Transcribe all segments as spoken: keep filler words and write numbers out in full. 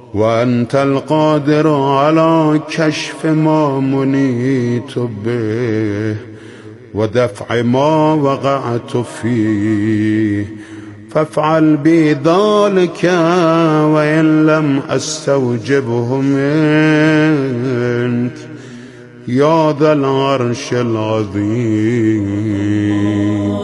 وأنت القادر على كشف ما منيت به ودفع ما وقعت فيه، فافعل بي ذلك وإن لم أستوجبه منك يا ذا العرش العظيم.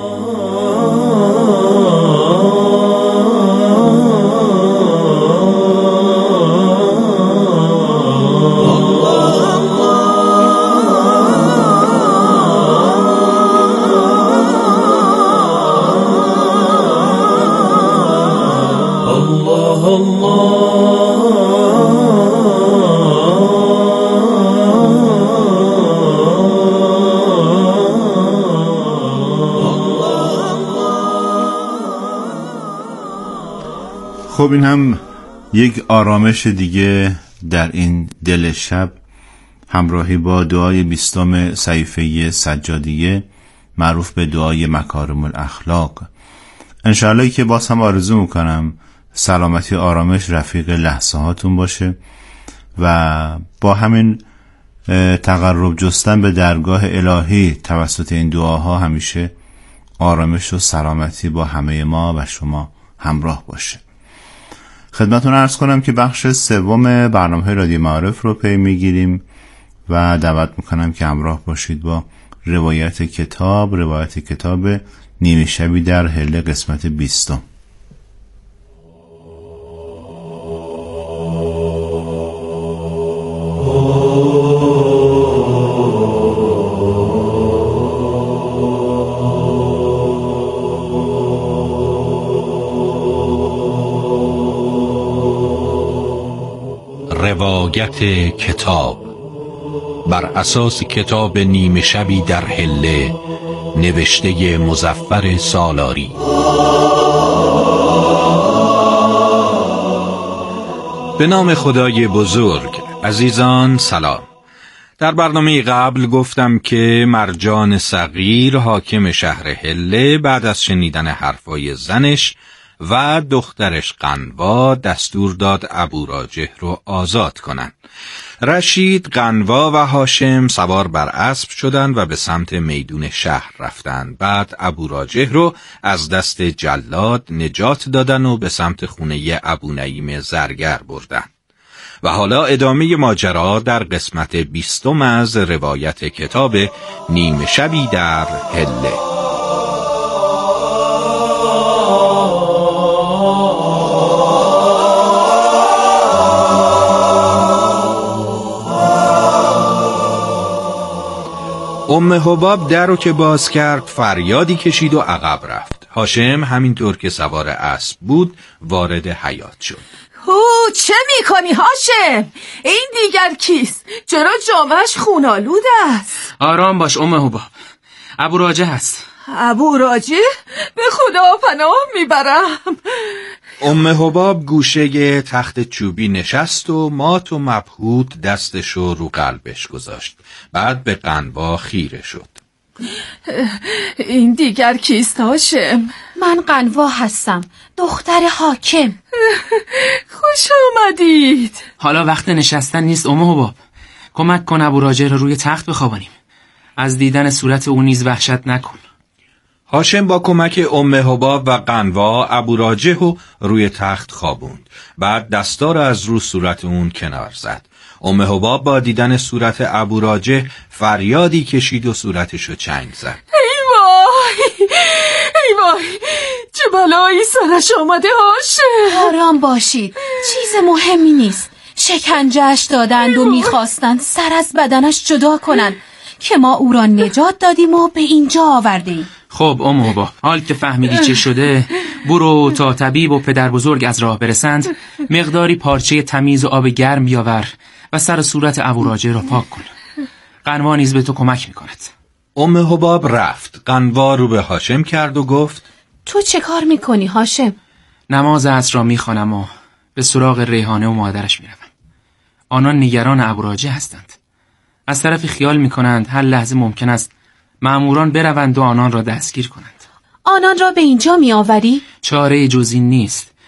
خب این هم یک آرامش دیگه در این دل شب، همراهی با دعای بیستم صحیفه سجادیه معروف به دعای مکارم الاخلاق. انشاءالله که باز هم آرزو میکنم سلامتی آرامش رفیق لحظه هاتون باشه و با همین تقرب جستن به درگاه الهی توسط این دعاها همیشه آرامش و سلامتی با همه ما و شما همراه باشه. خدمتون عرض کنم که بخش سوم برنامه رادیو معارف رو پی میگیریم و دعوت میکنم که همراه باشید با روایت کتاب روایت کتاب نیمه شبی در حله قسمت بیستم. روایت کتاب بر اساس کتاب نیمه شبی در حله نوشته مظفر سالاری. به نام خدای بزرگ. عزیزان سلام. در برنامه قبل گفتم که مرجان صغیر حاکم شهر حله بعد از شنیدن حرفای زنش و دخترش قنوا دستور داد ابوراجه رو آزاد کنن. رشید، قنوا و هاشم سوار بر اسب شدند و به سمت میدون شهر رفتند. بعد ابوراجه رو از دست جلاد نجات دادن و به سمت خونه ابونعیم زرگر بردن. و حالا ادامه ماجرا در قسمت بیستم از روایت کتاب نیمه شبی در حله. ام حباب در رو که باز کرد فریادی کشید و عقب رفت. هاشم همینطور که سوار اسب بود وارد حیاط شد. او چه میکنی هاشم؟ این دیگر کیست؟ چرا جامهش خونالود است؟ آرام باش ام حباب، ابوراجه هست. ابوراجه؟ به خدا پناه میبرم. ام حباب گوشه تخت چوبی نشست و مات و مبهوت دستشو رو قلبش گذاشت. بعد به قنوا خیره شد. این دیگر کیست هاشم؟ من قنوا هستم، دختر حاکم. خوش آمدید. حالا وقت نشستن نیست ام حباب، کمک کن ابوراجه رو روی تخت بخوابانیم. از دیدن صورت او نیز وحشت نکن. هاشم با کمک ام حباب و قنوا ابوراجه رو روی تخت خوابوند. بعد دستا رو از رو صورت اون کنار زد. ام حباب با دیدن صورت ابوراجه فریادی کشید و صورتشو چنگ زد. ای وای ای وای، چه بلایی سرش آمده هاشم. آرام باشید، چیز مهمی نیست. شکنجهش دادند و میخواستند سر از بدنش جدا کنند که ما او را نجات دادیم و به اینجا آوردیم. خب ام حباب، حال که فهمیدی چه شده، برو تا طبیب و پدر بزرگ از راه برسند مقداری پارچه تمیز و آب گرم بیاور و سر صورت ابوراجه را پاک کن. قنوا نیز به تو کمک میکند. ام حباب رفت. قنوا رو به هاشم کرد و گفت تو چه کار میکنی هاشم؟ نماز عصر را میخوانم و به سراغ ریحانه و مادرش میروم. آنان نگران ابوراجه هستند. از طرفی خیال میکنند هر لحظه ممکن است مأموران بروند و آنان را دستگیر کنند. آنان را به اینجا میآوری؟ چاره جز این نیست.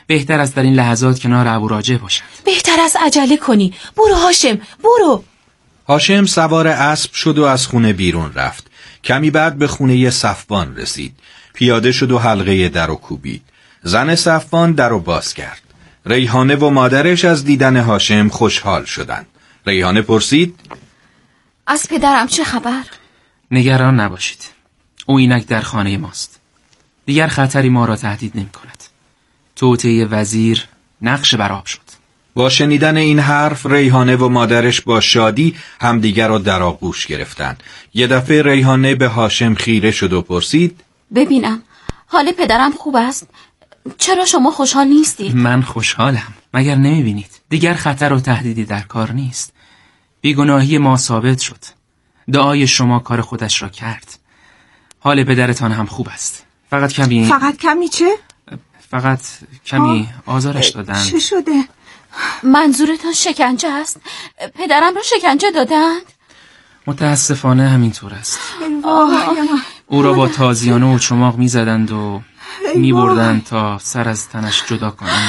بهتر است در این لحظات کنار ابوراجه باشند. بهتر است عجله کنی. برو هاشم، برو. هاشم سوار اسب شد و از خونه بیرون رفت. کمی بعد به خونه صفوان رسید. پیاده شد و حلقه در رو کوبید. زن صفوان در رو باز کرد. ریحانه و مادرش از دیدن هاشم خوشحال شدند. ریحانه پرسید: از پدرم چه خبر؟ نگران نباشید. او اینک در خانه ماست. دیگر خطری ما را تهدید نمی کند. توطئه وزیر نقش برآب شد. با شنیدن این حرف ریحانه و مادرش با شادی همدیگر را در آغوش گرفتند. یه دفعه ریحانه به هاشم خیره شد و پرسید: ببینم حال پدرم خوب است؟ چرا شما خوشحال نیستید؟ من خوشحالم. مگر نمی بینید دیگر خطر و تهدیدی در کار نیست. بیگناهی ما ثابت شد. دعای شما کار خودش را کرد. حال پدرتان هم خوب است. فقط کمی فقط کمی چه؟ فقط کمی آزارش دادن. چه شده؟ منظورتان شکنجه است؟ پدرم را شکنجه دادند؟ متاسفانه همینطور است. او را با تازیانه و چماق می زدند و می بردند تا سر از تنش جدا کنند.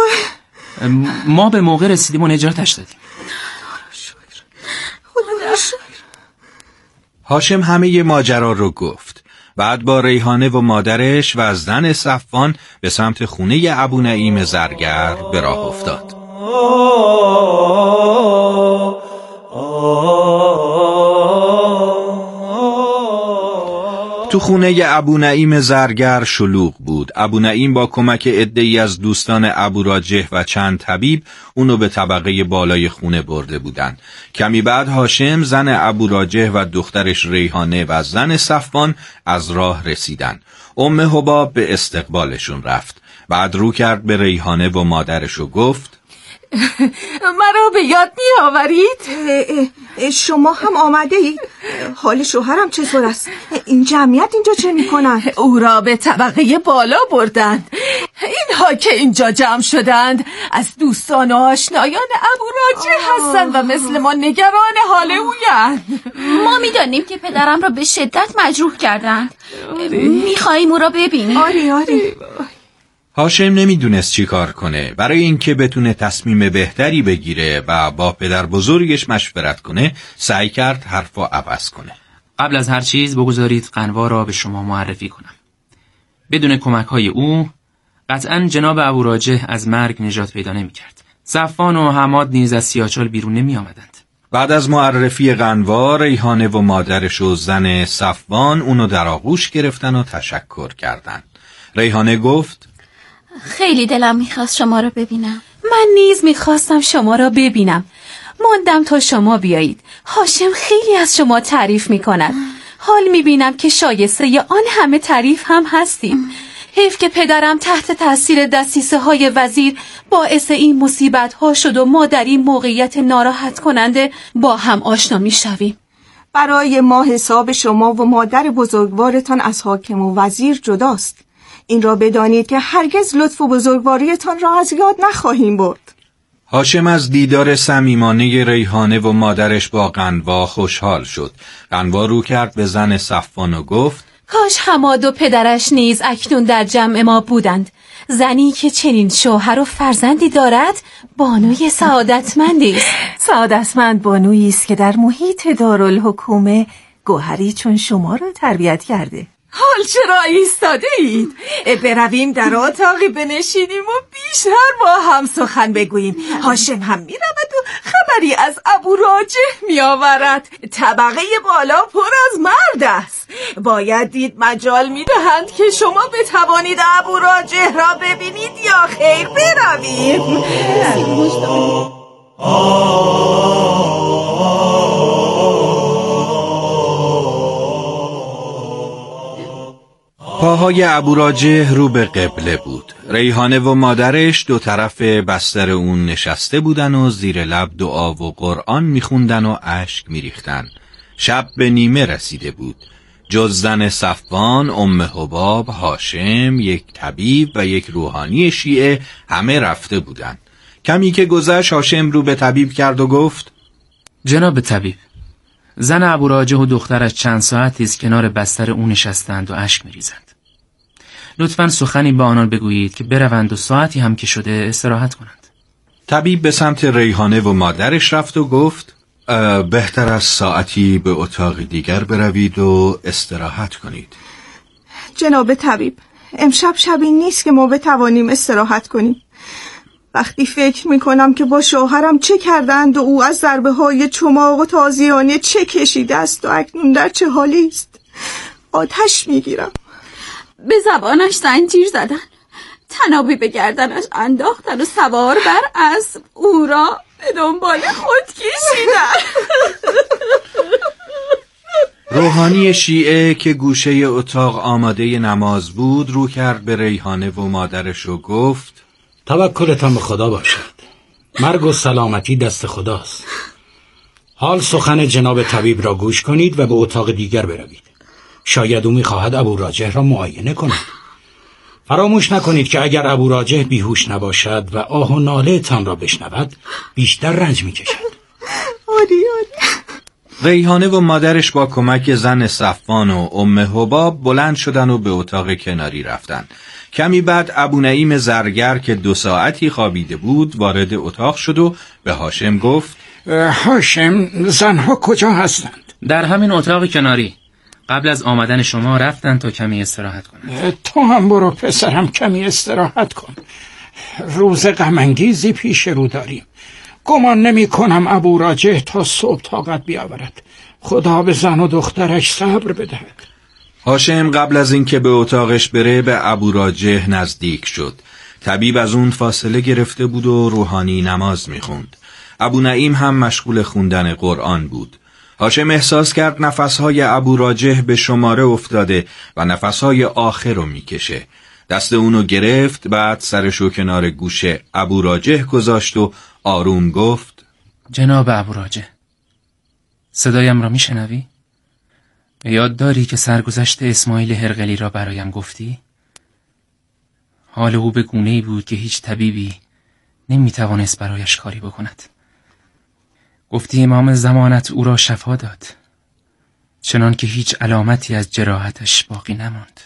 ما به موقع رسیدیم و نجاتش دادیم. هاشم همه ماجرا رو گفت. بعد با ریحانه و مادرش و زن صفوان به سمت خونه ابو نعیم زرگر به راه افتاد. تو خونه ابو نعیم زرگر شلوغ بود. ابو نعیم با کمک عده‌ای از دوستان ابوراجه و چند طبیب اونو به طبقه بالای خونه برده بودند. کمی بعد هاشم، زن ابوراجه و دخترش ریحانه و زن صفوان از راه رسیدن. ام حباب به استقبالشون رفت. بعد رو کرد به ریحانه و مادرش و گفت: مرا به یاد می آورید؟ شما هم آمده اید؟ حال شوهرم چطور است؟ این جمعیت اینجا چه می کنند؟ او را به طبقه بالا بردند. اینها که اینجا جمع شدند از دوستان و آشنایان ابوراجه هستند و مثل ما نگران حال اویند. ما می دانیم که پدرم را به شدت مجروح کردند. می خواهیم او را ببینیم. آری آری. هاشم نمیدونست چی کار کنه. برای اینکه بتونه تصمیم بهتری بگیره و با پدر بزرگش مشورت کنه، سعی کرد حرفا عوض کنه. قبل از هر چیز بگذارید قنوا را به شما معرفی کنم. بدون کمک های او قطعاً جناب ابوراجه از مرگ نجات پیدا نمی کرد. صفوان و حماد نیز از سیاچال بیرون نمی آمدند. بعد از معرفی قنوا، ریحانه و مادرش و زن صفوان اونو در آغوش گرفتن و تشکر کردند. ریحانه گفت: خیلی دلم میخواست شما را ببینم. من نیز میخواستم شما را ببینم. ماندم تا شما بیایید. هاشم خیلی از شما تعریف میکند. حال میبینم که شایسته آن همه تعریف هم هستید. حیف که پدرم تحت تاثیر دسیسه های وزیر باعث این مصیبت ها شد و ما در این موقعیت ناراحت کننده با هم آشنا میشویم. برای ما حساب شما و مادر بزرگوارتان از حاکم و وزیر جداست. این را بدانید که هرگز لطف و بزرگواریتان را از یاد نخواهیم برد. هاشم از دیدار صمیمانه ریحانه و مادرش با قنوا خوشحال شد. قنوا رو کرد به زن صفوان و گفت: کاش حماد و پدرش نیز اکنون در جمع ما بودند. زنی که چنین شوهر و فرزندی دارد بانوی سعادتمندی است. سعادتمند بانویی است که در محیط دارالحکومه گوهری چون شما را تربیت کرده. حال چرا ایستاده اید؟ برویم در اتاقی بنشینیم و بیشتر با هم سخن بگوییم. هاشم هم می رود و خبری از ابوراجه می آورد. طبقه بالا پر از مرد است. باید دید مجال می دهند که شما بتوانید ابوراجه را ببینید یا خیر. برویم. پاهای ابوراجه رو به قبله بود. ریحانه و مادرش دو طرف بستر اون نشسته بودن و زیر لب دعا و قرآن میخوندن و اشک میریختن. شب به نیمه رسیده بود. جز زن صفوان، ام حباب، هاشم، یک طبیب و یک روحانی شیعه همه رفته بودن. کمی که گذشت هاشم رو به طبیب کرد و گفت: جناب طبیب، زن ابوراجه و دخترش چند ساعتی است کنار بستر او نشستند و اشک میریزند. لطفاً سخنی به آنان بگویید که بروند و ساعتی هم که شده استراحت کنند. طبیب به سمت ریحانه و مادرش رفت و گفت بهتر از ساعتی به اتاق دیگر بروید و استراحت کنید. جناب طبیب، امشب شبی نیست که ما بتوانیم استراحت کنیم. وقتی فکر میکنم که با شوهرم چه کردند و او از ضربه های چماق و تازیانه چه کشیده است و اکنون در چه حالی است، آتش میگیرم. به زبانش زنجیر زدن، تنابی به گردنش انداختن و سوار بر اسب او را به دنبال خود کشیدن. روحانی شیعه که گوشه اتاق آماده نماز بود رو کرد به ریحانه و مادرش و گفت توکلتان به خدا باشد. مرگ و سلامتی دست خداست. حال سخن جناب طبیب را گوش کنید و به اتاق دیگر بروید. شاید او می‌خواهد ابو راجح را معاینه کند. فراموش نکنید که اگر ابو راجح بیهوش نباشد و آه و ناله تان را بشنود بیشتر رنج می‌کشد. آری آری. ریحانه و مادرش با کمک زن صفوان و ام حباب بلند شدن و به اتاق کناری رفتن. کمی بعد ابو نعیم زرگر که دو ساعتی خوابیده بود وارد اتاق شد و به هاشم گفت هاشم، زنها کجا هستند؟ در همین اتاق کناری. قبل از آمدن شما رفتن تا کمی استراحت کنند. تو هم برو پسرم، کمی استراحت کن. روز غم انگیزی پیش رو داریم. گمان نمی کنم ابو راجح تا صبح طاقت بیاورد. خدا به زن و دخترش صبر بدهد. هاشم قبل از اینکه به اتاقش بره به ابو راجح نزدیک شد. طبیب از اون فاصله گرفته بود و روحانی نماز میخوند. ابو نعیم هم مشغول خوندن قرآن بود. هاشم احساس کرد نفسهای ابو راجح به شماره افتاده و نفسهای آخر رو میکشه. دست اونو گرفت، بعد سرشو کنار گوش ابو راجح گذاشت و آروم گفت جناب ابو راجح، صدایم را میشنوی؟ یاد داری که سرگذشت اسماعیل هرقلی را برایم گفتی؟ حال او به گونه‌ای بود که هیچ طبیبی نمیتوانست برایش کاری بکند. گفتی امام زمانت او را شفا داد، چنان که هیچ علامتی از جراحتش باقی نماند.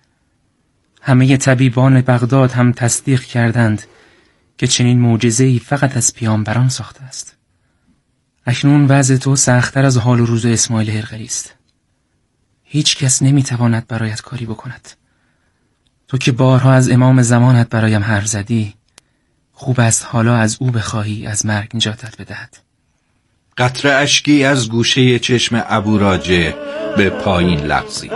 همه طبیبان بغداد هم تصدیق کردند که چنین معجزه‌ای فقط از پیامبران ساخته است. اکنون وضع تو سخت‌تر از حال و روز اسماعیل هرقلی است. هیچ کس نمیتواند برایت کاری بکند. تو که بارها از امام زمانت برایم حرف زدی، خوب است حالا از او بخواهی از مرگ نجاتت بدهد. قطره اشکی از گوشه چشم ابو راجح به پایین لغزید.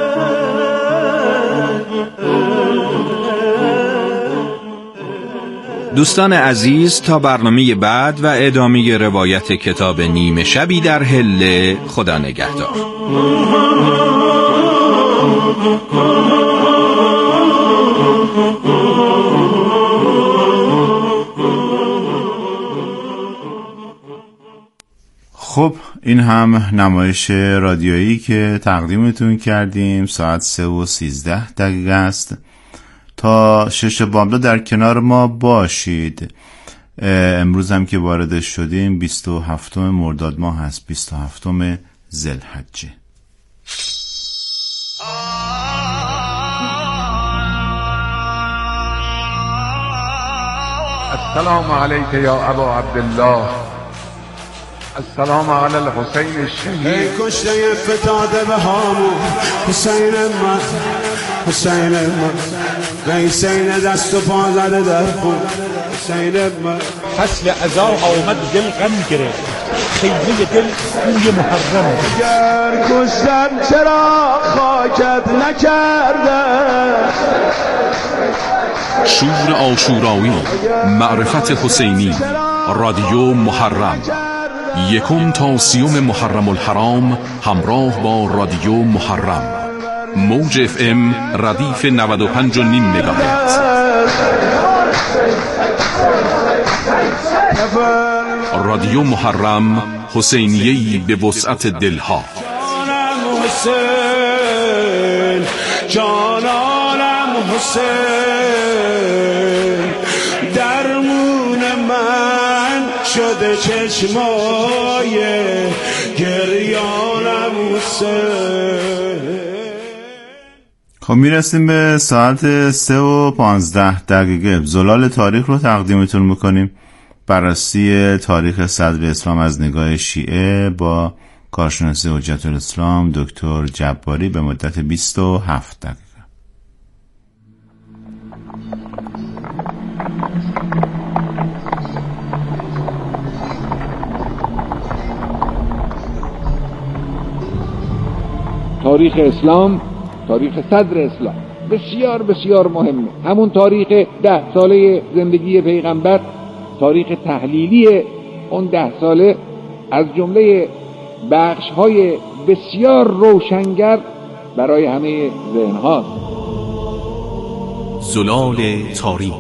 دوستان عزیز، تا برنامه بعد و ادامه روایت کتاب نیمه شبی در حله، خدا نگهدار. خب این هم نمایش رادیویی که تقدیمتون کردیم. ساعت سه و سیزده دقیقه است. تا شش بامداد در کنار ما باشید. امروز هم که وارد شدیم بیست و هفتم مرداد ماه هست، بیست و هفتم ذوالحجه. السلام علیک یا ابا عبدالله، السلام علی الحسین الشهید. ای کشته فتاده به هامون حسین من، حسین من، حسین دست و پا زده در خون حسین من. فصل عزا آمد دل غم گرفت، خیمه دل بوی محرم. اگر کشتن چرا خاکت نکرده؟ شور عاشورایی، معرفت حسینی، رادیو محرم، یکم تا سیوم محرم الحرام همراه با رادیو محرم. موج اف ام ردیف نود و پنج و نیم مگاهرتز. رادیو محرم، حسینیه‌ای به وسعت دلها. جانم حسین، جانم حسین، درمون من شده چشمای گریانم حسین. خب میرسیم به ساعت سه و پانزده دقیقه. زلال تاریخ رو تقدیمتون میکنیم. بررسی تاریخ صدر اسلام از نگاه شیعه با کارشناس حجت الاسلام دکتر جباری به مدت بیست و هفت دقیقه. تاریخ اسلام، تاریخ صدر اسلام بسیار بسیار مهمه. همون تاریخ ده ساله زندگی پیغمبر، تاریخ تحلیلی اون ده ساله از جمله بخش‌های بسیار روشنگر برای همه ذهن‌هاست. زلال تاریخ.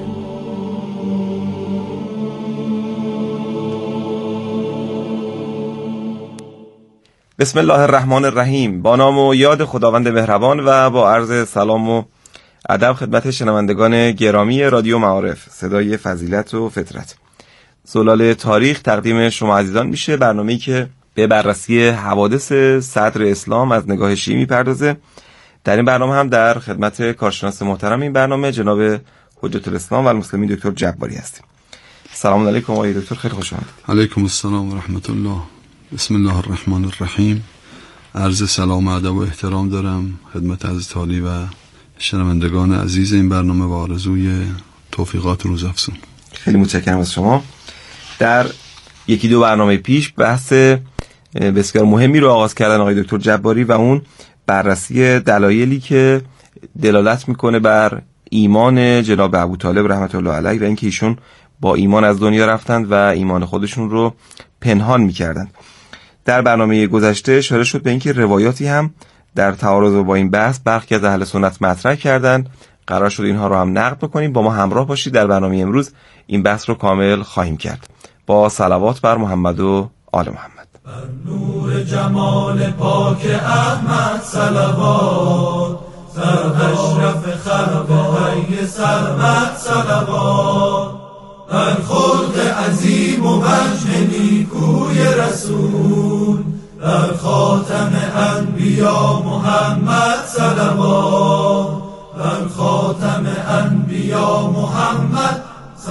بسم الله الرحمن الرحیم. با نام و یاد خداوند مهربان و با عرض سلام و ادب خدمت شنوندگان گرامی رادیو معارف، صدای فضیلت و فطرت. زلال تاریخ تقدیم شما عزیزان میشه، برنامه‌ای که به بررسی حوادث صدر اسلام از نگاه شیعی میپردازه. در این برنامه هم در خدمت کارشناس محترم این برنامه جناب حجت الاسلام و المسلمین دکتر جباری هستیم. سلام علیکم آقای دکتر، خیلی خوش آمدید. علیکم السلام و رحمت الله. بسم الله الرحمن الرحیم. عرض سلام و ادب و احترام دارم خدمت حضرت عالی و شنوندگان عزیز این برنامه و آرزوی توفیقات روزافزون. خیلی متشکرم از شما. در یکی دو برنامه پیش بحث بسیار مهمی رو آغاز کردن آقای دکتر جباری و اون بررسی دلایلی که دلالت میکنه بر ایمان جناب ابوطالب رحمت الله علیه و اینکه ایشون با ایمان از دنیا رفتند و ایمان خودشون رو پنهان میکردند. در برنامه گذشته اشاره شد به اینکه روایاتی هم در تعارض با این بحث برخی از اهل سنت مطرح کردند. قرار شد اینها رو هم نقد بکنیم. با ما همراه باشید. در برنامه امروز این بحث رو کامل خواهیم کرد. با صلوات بر محمد و آل محمد. بر نور جمال پاک احمد صلوات، سر اشرف خلق حی سرمد صلوات، بر خلق عظیم و وجه نیکوی رسول، بر خاتم انبیا محمد صلوات، بر خاتم انبیا محمد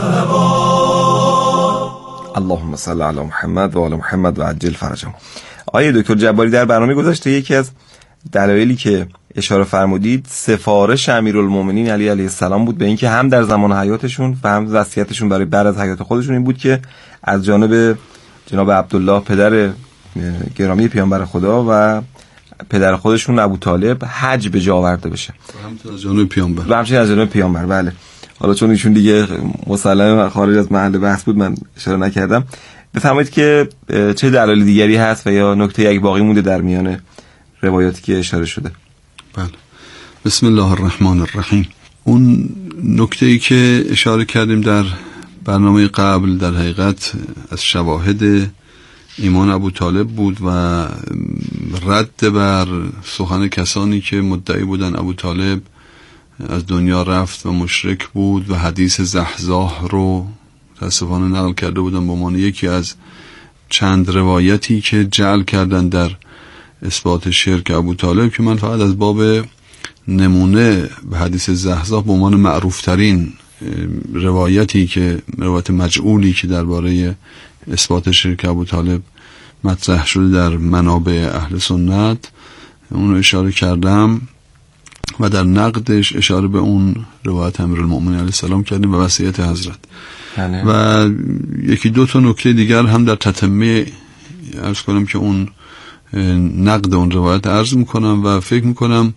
صلوات. اللهم صل علی محمد و آل محمد و عجل فرجهم. آقای دکتر جباری در برنامه گذاشته یکی از دلایلی که اشاره فرمودید سفارش امیرالمومنین علی علیه السلام بود به اینکه هم در زمان حیاتشون و هم وصیتشون برای بعد از حیات خودشون این بود که از جانب جناب عبدالله پدر گرامی پیامبر خدا و پدر خودشون ابوطالب حج به جا آورده بشه و همچنین از جانب پیامبر و همچنین از جانب پیامبر. بله، حالا چون ایشون دیگه مسلماً خارج از محل بحث بود من اشاره نکردم. بفرمایید که چه دلایل دیگری هست و یا نکته یک باقی مونده در میان روایاتی که اشاره شده؟ بله. بسم الله الرحمن الرحیم. اون نکته‌ای که اشاره کردیم در برنامه قبل در حقیقت از شواهد ایمان ابوطالب بود و رد بر سخن کسانی که مدعی بودن ابوطالب از دنیا رفت و مشرک بود و حدیث زحزاح رو متاسفانه نقل کرده بودن به عنوان یکی از چند روایتی که جعل کردن در اثبات شرک ابوطالب، که من فقط از باب نمونه به حدیث زحزاح به عنوان معروف ترین روایتی که روایت مجعولی که درباره اثبات شرک ابوطالب مطرح شده در منابع اهل سنت اون رو اشاره کردم و در نقدش اشاره به اون روایت امیرالمومنین علیه السلام کردیم و وصیت حضرت هنه. و یکی دو تا نکته دیگر هم در تتمه عرض کنم که اون نقد اون روایت عرض میکنم و فکر میکنم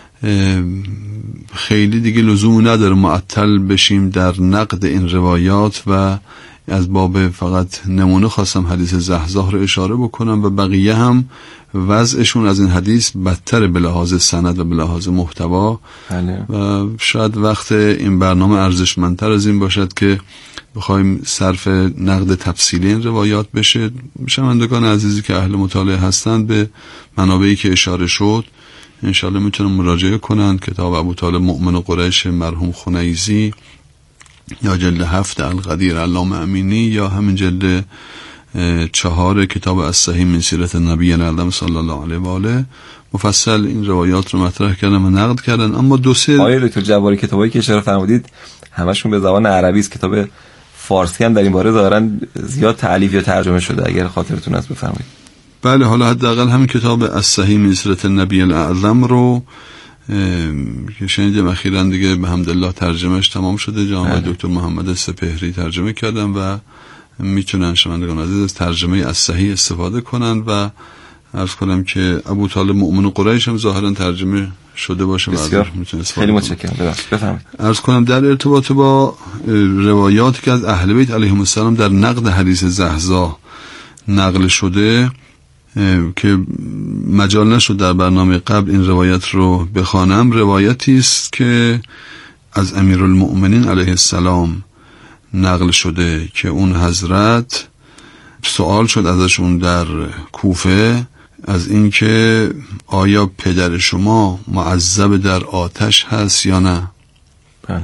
خیلی دیگه لزوم نداره معطل بشیم در نقد این روایات و از باب فقط نمونه خواستم حدیث زحزاح رو اشاره بکنم و بقیه هم وضعشون از این حدیث بدتر به لحاظ سند و به لحاظ محتوا و شاید وقت این برنامه ارزشمندتر از این باشد که بخوایم صرف نقد تفصیلی این روایات بشه. شنوندگان عزیزی که اهل مطالعه هستند به منابعی که اشاره شد انشالله میتونن مراجعه کنند. کتاب ابوطالب مؤمن قریش مرحوم خنیزی یا جلد هفت القدیر علامه امینی یا همین جلد چهار کتاب الصحیح من سیرت نبی الاعظم صلی الله علیه و آله مفصل این روایات رو مطرح کردن و نقد کردن. اما دو سه آقای دکتر جباری کتابایی که اشاره فرمودید همشون به زبان عربی است، کتاب فارسی هم در این باره ظاهرا زیاد تألیف یا ترجمه شده، اگر خاطرتون هست بفرمایید. بله، حالا حداقل همین کتاب الصحیح من سیرت نبی الاعظم رو که شنیدیم اخیراً دیگه به حمدالله ترجمهش تمام شده، جناب دکتر محمد سپهری ترجمه کردن و میتونن شنوندگان عزیز از ترجمه الصحیح استفاده کنن و عرض کنم که ابو طالب مؤمن قریش هم ظاهرا ترجمه شده باشه. بسیار خیلی متشکرم. بفرمایید. عرض کنم در ارتباط با روایاتی که از اهل بیت علیهم السلام در نقد حدیث زهزا نقل شده که مجال نشد در برنامه قبل این روایت رو بخوانم، روایتی است که از امیرالمؤمنین علیه السلام نقل شده که اون حضرت سوال شد ازشون در کوفه از اینکه آیا پدر شما معذب در آتش هست یا نه. بله.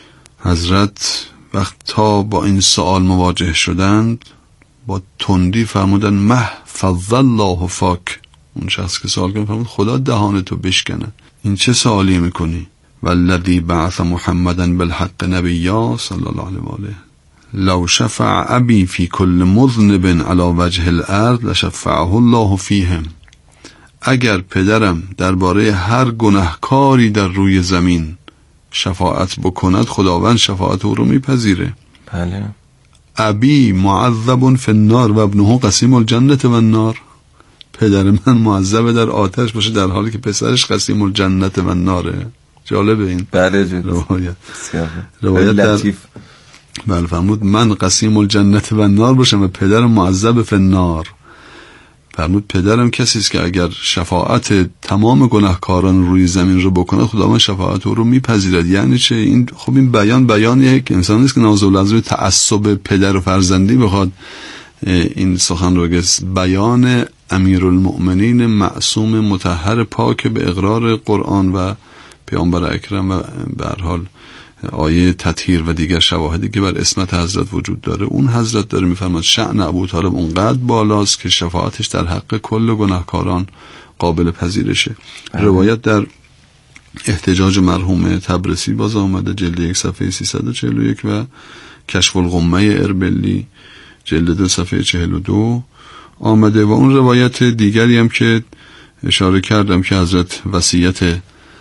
حضرت وقت تا با این سوال مواجه شدند با تندی فرمودن محفظ الله فاک. اون شخص که سوال کرد فرمود خدا دهانتو بشکنه، این چه سوالی میکنی؟ والذی بعث محمدا بالحق نبیا صلی الله علیه و آله لو شفع ابی فی کل مذنب علی وجه الارض لشفعه الله فیهم. اگر پدرم درباره هر گناهکاری در روی زمین شفاعت بکند خداوند شفاعت او رو میپذیره. بله. ابی معذب فی النار و ابنه قسیم الجنة و النار. پدر من معذب در آتش باشه در حالی که پسرش قسیم الجنة و الناره. جالبه این. بله جد. روایت روایت در بله فرمود من قسیم الجنة و النار باشم و پدرم معذب فی النار. فرمود پدرم کسی است که اگر شفاعت تمام گناهکاران روی زمین رو بکنه خداوند شفاعت او رو میپذیرد. یعنی چه؟ این خب این بیان بیانیه که انسان نیست که نازل تعصب پدر و فرزندی بخواد این سخن رو گفت. بیان امیرالمؤمنین معصوم مطهر پاک به اقرار قرآن و پیامبر اکرم و به هر حال آیه تطهیر و دیگر شواهدی که بر اسمت حضرت وجود داره. اون حضرت داره میفرماد شأن ابو طالب اونقدر بالاست که شفاعتش در حق کل گناهکاران قابل پذیرشه. روایت در احتجاج مرحوم تبرسی باز آمده جلد یک صفحه سیصد و چهل و یک و کشف الغمه اربلی جلد دو صفحه چهل و دو آمده. و اون روایت دیگری هم که اشاره کردم که حضرت وصیت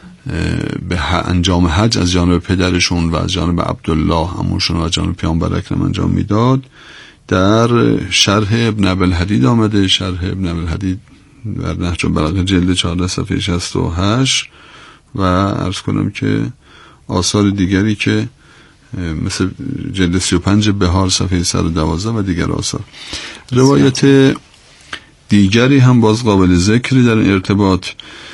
به انجام حج از جانب پدرشون و از جانب عبدالله عموشون و از جانب پیامبر اکرم انجام میداد در شرح ابن ابوالحدید آمده. شرح ابن ابوالحدید در نهج البلاغه جلد چهارده صفحه شصت و هشت و عرض کنم که آثار دیگری که مثل جلد سی و پنج بهار صفحه صد و دوازده و دیگر آثار. روایت دیگری هم باز قابل ذکری در این ارتباط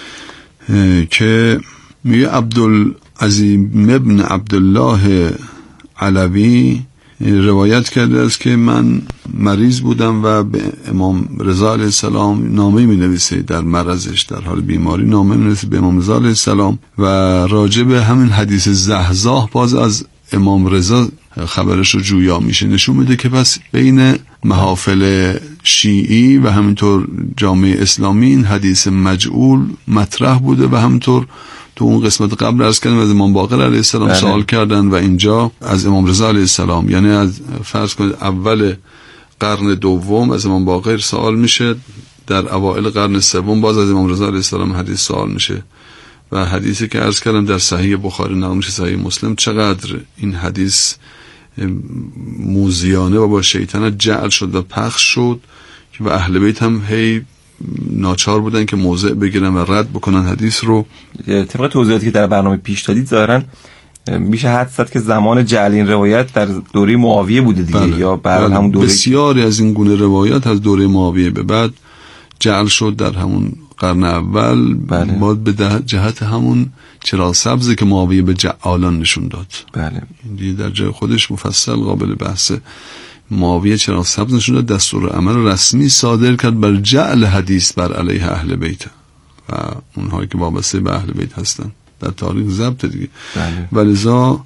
که میگه عبدالعظیم ابن عبدالله علوی روایت کرده است که من مریض بودم و به امام رضا علیه السلام نامه می نویسه در مرضش در حال بیماری نامه می نویسه به امام رضا علیه السلام و راجع به همین حدیث زهزاه باز از امام رضا خبرش رو جویا میشه. نشون میده که پس بین محافل شیعی و همینطور جامعه اسلامی این حدیث مجعول مطرح بوده و همینطور تو اون قسمت قبل عرض کردم از امام باقر علیه السلام بله. سوال کردن و اینجا از امام رضا علیه السلام، یعنی از فرض کنید اول قرن دوم از امام باقر سوال میشه، در اوائل قرن سوم باز از امام رضا علیه السلام حدیث سوال میشه و حدیثی که عرض کردم در صحیح بخاری نقل میشه صحیح مسلم. چقدر این حدیث موذیانه و با شیطنت جعل شد و پخش شد که و اهل بیت هم هی ناچار بودن که موضع بگیرن و رد بکنن حدیث رو. طبق توضیحاتی که در برنامه پیش دادید ظاهرا میشه حد زد که زمان جعل این روایت در دوره معاویه بوده دیگه بله. یا بعد همون دوره بسیاری از این گونه روایات از دوره معاویه به بعد جعل شد در همون قرن اول بله. باید به جهت همون چراغ سبزی که معاویه به جعالان نشون داد. بله. این در جای خودش مفصل قابل بحثه. معاویه چراغ سبز نشون داد، دستور عمل رسمی صادر کرد بر جعل حدیث بر علیه اهل بیت و اونهایی که وابسته به اهل بیت هستن در تاریخ ضبط دیگه. بله. ولذا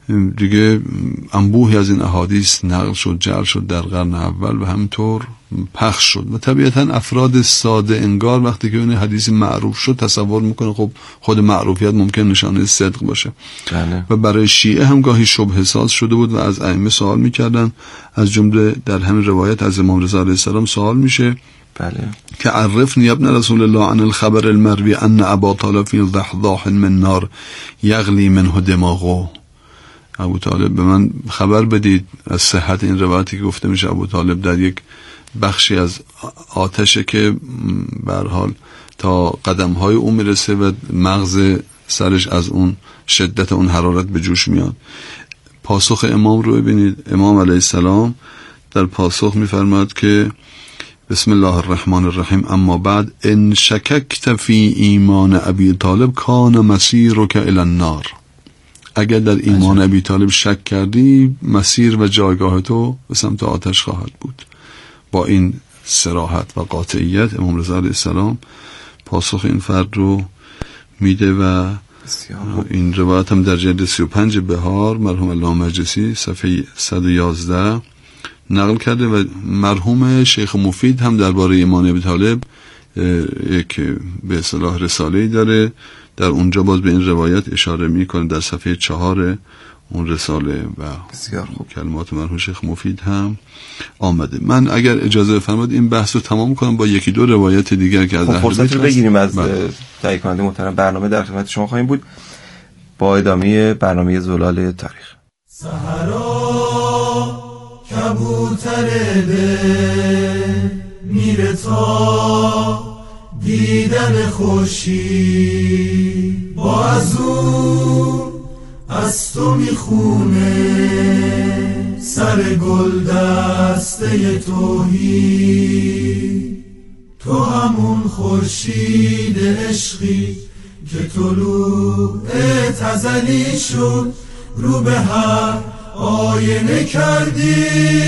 دیگه انبوهی از این احادیث نقل شد، جعل شد در قرن اول و همینطور پخش شد و طبیعتا افراد ساده انگار وقتی که اون حدیث معروف شد تصور میکنه خب خود معروفیت ممکن نشانه صدق باشه. بله. و برای شیعه هم گاهی شبهه ساز شده بود و از ائمه سوال میکردن، از جمله در همین روایت از امام رضا علیه السلام سوال میشه بله که عرفنی ابن رسول الله عن الخبر المروی ان ابا طالب فی ضحضاح من نار یغلی منه دماغه. ابو طالب به من خبر بدید از صحت این روایتی که گفته میشه ابو طالب در یک بخشی از آتشه که به هر حال تا قدم‌های او میرسه و مغز سرش از اون شدت اون حرارت به جوش میاد. پاسخ امام رو ببینید. امام علیه السلام در پاسخ میفرماد که بسم الله الرحمن الرحیم اما بعد ان شککت فی ایمان ابی طالب کان مسیرک الی النار. اگر در ایمان ابی طالب شک کردی مسیر و جایگاه تو به سمت آتش خواهد بود. با این صراحت و قاطعیت امام رضا علیه السلام پاسخ این فرد رو میده و این روایت هم در جلد سی و پنج بهار مرحوم علامه مجلسی صفحه صد و یازده نقل کرده و مرحوم شیخ مفید هم درباره ایمان ابی طالب یک به اصطلاح رساله‌ای داره، در اونجا باز به این روایت اشاره میکنه در صفحه چهار اون رساله و بسیار خوب کلمات مرحوم شیخ مفید هم آمده. من اگر اجازه بفرمایید این بحث رو تمام کنم با یکی دو روایت دیگر که از خب فرصت رو بگیریم از تهیه کننده محترم. برنامه در خدمت شما خواهیم بود با ادامه برنامه زلال تاریخ. سحرا کبوتر ده میره تا دیدن خوشی با ازون از تو میخونه سر گل دسته توهی تو همون خورشید عشقی که طلوع تزلی شد رو به هر آینه کردی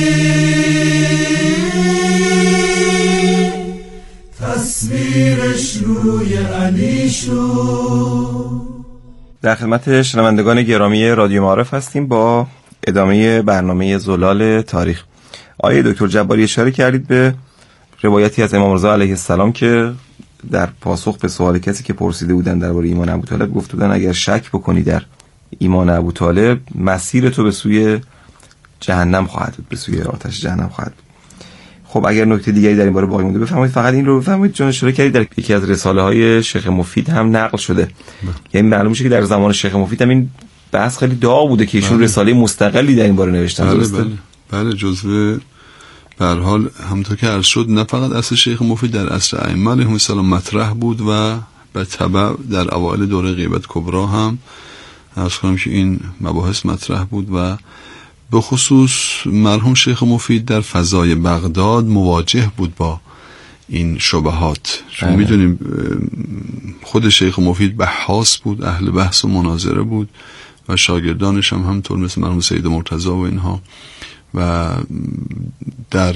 تصویرش روی علی شد. در خدمت شنوندگان گرامی رادیو معارف هستیم با ادامه برنامه زلال تاریخ. آیه دکتر جباری اشاره کردید به روایتی از امام رضا علیه السلام که در پاسخ به سوال کسی که پرسیده بودن درباره ایمان ابوطالب گفته بودن اگر شک بکنی در ایمان ابوطالب مسیر تو به سوی جهنم خواهد بود، به سوی آتش جهنم خواهد بود. خب اگر نکته دیگری در این باره باقی مونده بفرمایید. فقط این رو بفرمایید چون اشاره کردید در یکی از رساله های شیخ مفید هم نقل شده، یعنی معلوم میشه که در زمان شیخ مفید هم این بحث خیلی داغ بوده که ایشون بله. رساله مستقلی در این باره نوشتن. بله بله, بله جزو به هر حال همونطور که عرض شد نه فقط اصل شیخ مفید در عصر ائمه علیهم السلام مطرح بود و به تبع در اوایل دوره غیبت کبرا هم عرض کنم که این مباحث مطرح بود و به خصوص مرحوم شیخ مفید در فضای بغداد مواجه بود با این شبهات. چون میدونیم خود شیخ مفید بحث بود، اهل بحث و مناظره بود و شاگردانش هم همطور مثل مرحوم سید مرتضی و اینها و در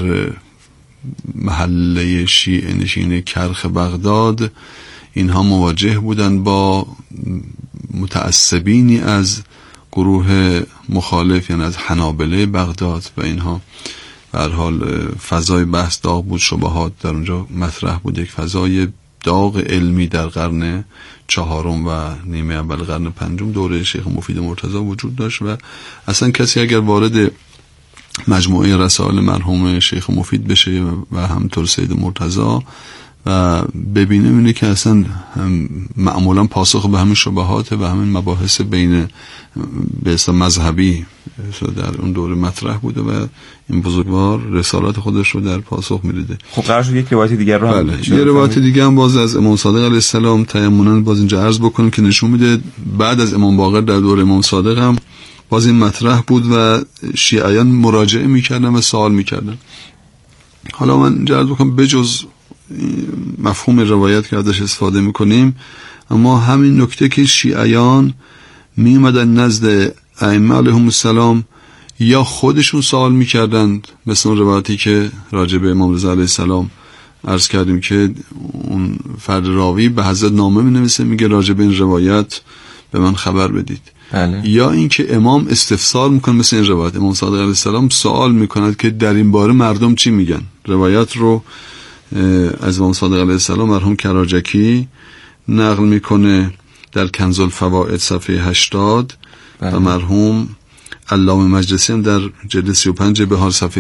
محله شیعه نشین کرخ بغداد اینها مواجه بودند با متعصبینی از گروه مخالف یعنی از حنابله بغداد و اینها به هر حال فضای بحث داغ بود، شبهات در اونجا مطرح بود، یک فضای داغ علمی در قرن چهارم و نیمه اول قرن پنجم دوره شیخ مفید مرتضی وجود داشت و اصلا کسی اگر وارد مجموعه رسائل مرحوم شیخ مفید بشه و همطور سید مرتضی و ببینه اینه که اصلا معمولا پاسخ به همین شبهات و همین مباحث بین به اصطلاح مذهبی در اون دوره مطرح بوده و این بزرگوار رسالات خودش رو در پاسخ می‌دیده. خب قرار شد یک روایت دیگر رو هم بله. یه روایت دیگه هم باز از امام صادق علیه السلام تیمنا باز اینجا عرض بکنم که نشون میده بعد از امام باقر در دوره امام صادق هم باز این مطرح بود و شیعیان مراجعه میکردن و سوال میکردن. حالا من اینجا عرض بکنم بجز مفهوم روایت که ازش استفاده میکنیم اما همین نکته که شیعیان میمدن نزد ائمه علیهم السلام یا خودشون سوال میکردند مثل اون روایتی که راجع به امام رضا علیه السلام عرض کردیم که اون فرد راوی به حضرت نامه مینویسه میگه راجع به این روایت به من خبر بدید. بله. یا اینکه امام استفسار میکنه، مثل این روایت امام صادق علیه السلام سوال میکند که در این باره مردم چی میگن. روایت رو از امام صادق علیه السلام مرحوم کراجکی نقل میکنه در کنز الفوائد صفحه هشتاد بله. و مرحوم علامه مجلسی هم در جلد سی و پنج بهار صفحه